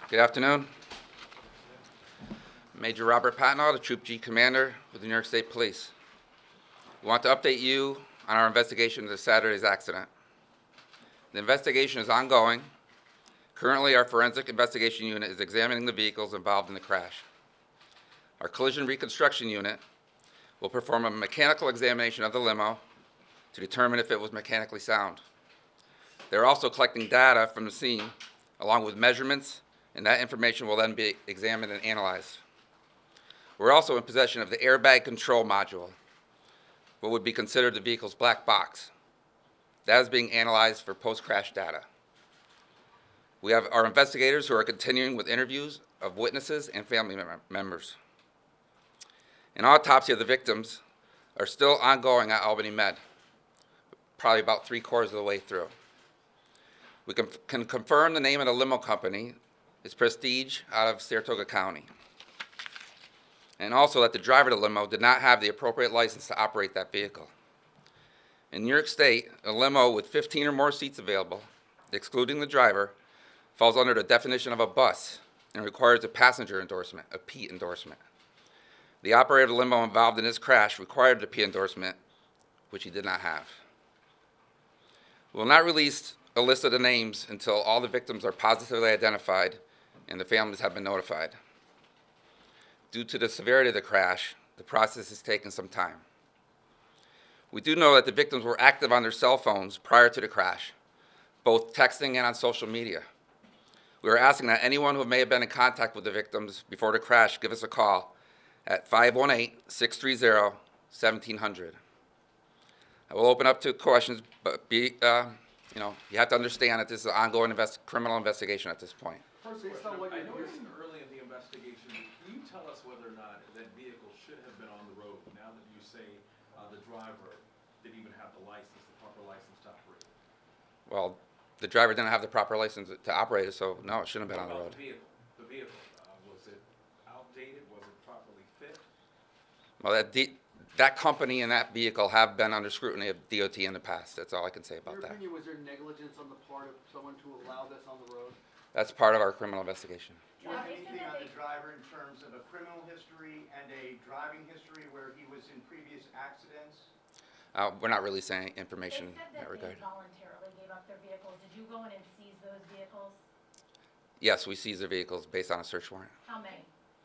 Good afternoon. Major Robert Patnaud, the Troop G Commander with the New York State Police. We want to update you on our investigation into Saturday's accident. The investigation is ongoing. Currently, our forensic investigation unit is examining the vehicles involved in the crash. Our collision reconstruction unit will perform a mechanical examination of the limo to determine if it was mechanically sound. They're also collecting data from the scene along with measurements, and that information will then be examined and analyzed. We're also in possession of the airbag control module, what would be considered the vehicle's black box. That is being analyzed for post-crash data. We have our investigators who are continuing with interviews of witnesses and family members. An autopsy of the victims are still ongoing at Albany Med, probably about 3/4 of the way through. We can confirm the name of the limo company is Prestige out of Saratoga County. And also that the driver of the limo did not have the appropriate license to operate that vehicle. In New York State, a limo with 15 or more seats available, excluding the driver, falls under the definition of a bus and requires a passenger endorsement, a P endorsement. The operator of the limo involved in this crash required the P endorsement, which he did not have. We will not release a list of the names until all the victims are positively identified and the families have been notified. Due to the severity of the crash, the process has taken some time. We do know that the victims were active on their cell phones prior to the crash, both texting and on social media. We are asking that anyone who may have been in contact with the victims before the crash give us a call at 518-630-1700. I will open up to questions, but you have to understand that this is an ongoing criminal investigation at this point. First question, I know it's early in the investigation. Can you tell us whether or not that vehicle should have been on the road now that you say the driver didn't even have the license, the proper license to operate? Well, the driver didn't have the proper license to operate it, so no, it shouldn't have been on the road. The vehicle, was it outdated? Was it properly fit? Well, that company and that vehicle have been under scrutiny of DOT in the past. That's all I can say about that. In your opinion, was there negligence on the part of someone to allow this on the road? That's part of our criminal investigation. Do you have anything on the driver in terms of a criminal history and a driving history where he was in previous accidents? We're not releasing any information in that regard. They voluntarily gave up their vehicles. Did you go in and seize those vehicles? Yes, we seized their vehicles based on a search warrant. How many?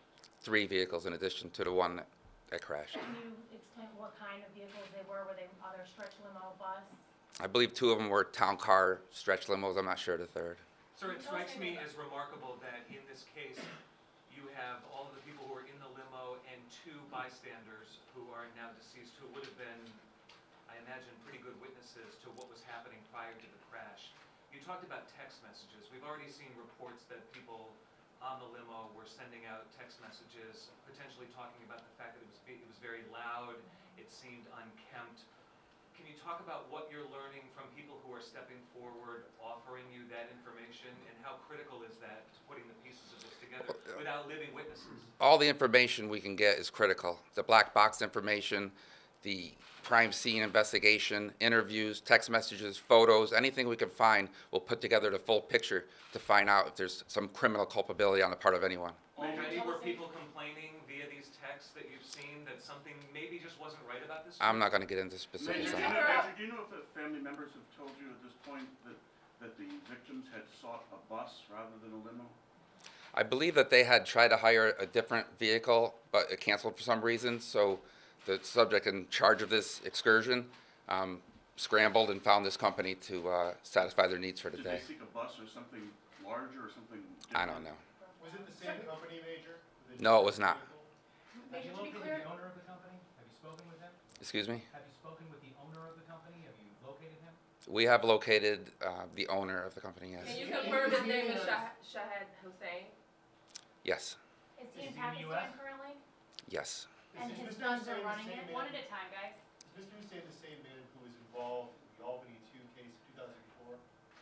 3 vehicles in addition to the one that crashed. Can you explain what kind of vehicles they were? Were they other stretch limo, bus? I believe 2 of them were town car stretch limos. I'm not sure the third. Sir, it strikes me as remarkable that in this case, you have all of the people who were in the limo and 2 bystanders who are now deceased, who would have been, I imagine, pretty good witnesses to what was happening prior to the crash. You talked about text messages. We've already seen reports that people on the limo were sending out text messages, potentially talking about the fact that it was very loud, it seemed unkempt. Can you talk about what you're learning from people who are stepping forward, offering you that information, and how critical is that to putting the pieces of this together without living witnesses? All the information we can get is critical. The black box information, the crime scene investigation, interviews, text messages, photos, anything we can find, we'll put together the full picture to find out if there's some criminal culpability on the part of anyone. Already were people complaining via these texts that you've seen that something maybe just wasn't right about this? I'm not going to get into specifics on that. Do you know if the family members have told you at this point that the victims had sought a bus rather than a limo? I believe that they had tried to hire a different vehicle, but it canceled for some reason, so the subject in charge of this excursion scrambled and found this company to satisfy their needs for the day. Did they seek a bus or something larger or something different? I don't know. Was it the same company, Major? No, it was not. Have you Major, to be located clear, the owner of the company? Have you spoken with him? Excuse me? Have you spoken with the owner of the company? Have you located him? We have located the owner of the company, yes. Can you confirm his name is Shahed Hussein? Yes, is he in Is he in the Pakistan US? currently? yes. And Is his Mr. sons are Hussein the running same it? man- One at a time, guys. Is Mr. Hussein the same man who was involved in the Albany 2 case of 2004?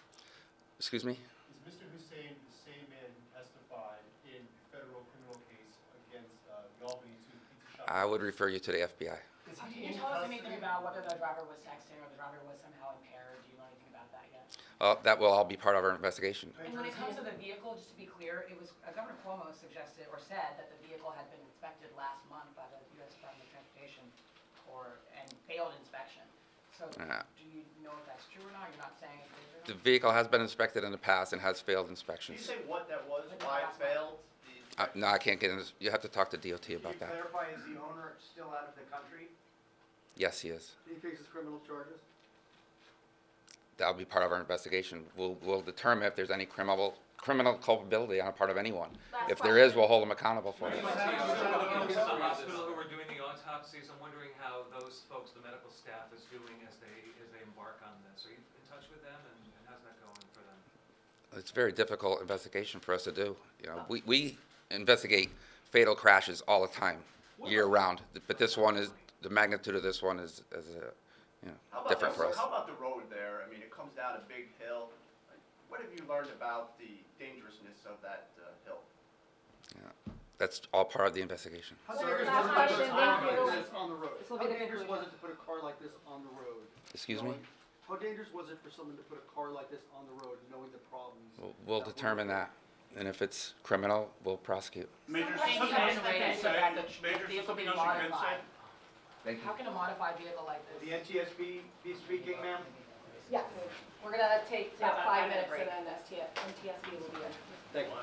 Excuse me? Is Mr. Hussein the same man who testified in the federal criminal case against the Albany 2 pizza shop? I would refer you to the FBI. Is Can he you in tell us custody? anything about whether the driver was texting or the driver was somehow impaired? Do you know anything about that yet? That will all be part of our investigation. And when it comes to the vehicle, just to be clear, it was, Governor Cuomo suggested or said that the vehicle had been inspected last month by the U.S. Department of Transportation and failed inspection. So do you know if that's true or not? You're not saying it is The or not? vehicle has been inspected in the past and has failed Can you inspections. say what that was, But why not it failed? No, I can't get into this. You have to talk to DOT about Can that. you clarify, is the owner still out of the country? Yes, he is. He faces criminal charges? That'll be part of our investigation. We'll determine if there's any criminal culpability on the part of anyone. Last If there is, question. we'll hold them accountable for it. The folks at the hospital who are doing the autopsies, I'm wondering how those folks, the medical staff, is doing as they embark on this. Are you in touch with them, and how's that going for them? It's a very difficult investigation for us to do. We investigate fatal crashes all the time, year round. But this one is, the magnitude of this one is different for us. How about the road there? I mean, it comes down a big hill. What have you learned about the dangerousness of that hill? That's all part of the investigation. How So dangerous last was it to put a question, car thank you. like this on the road? This will How be the dangerous was conclusion. it to put a car like this on the road? Excuse me? Knowing- How dangerous was it for someone to put a car like this on the road, knowing the problems? We'll determine that. And if it's criminal, we'll prosecute. Major, Thank you, something else Mr. you can Reyes, say, about the Major, vehicle something being else you can say? modified. Thank How can a modified vehicle like The this? NTSB be speaking, ma'am? Yes, we're gonna take about Yeah, 5 5-minute minutes and then NTSB will be in. Thank you.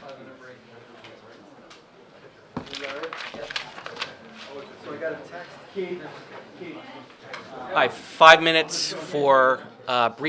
So I got a text, Keith. Hi, 5 minutes for brief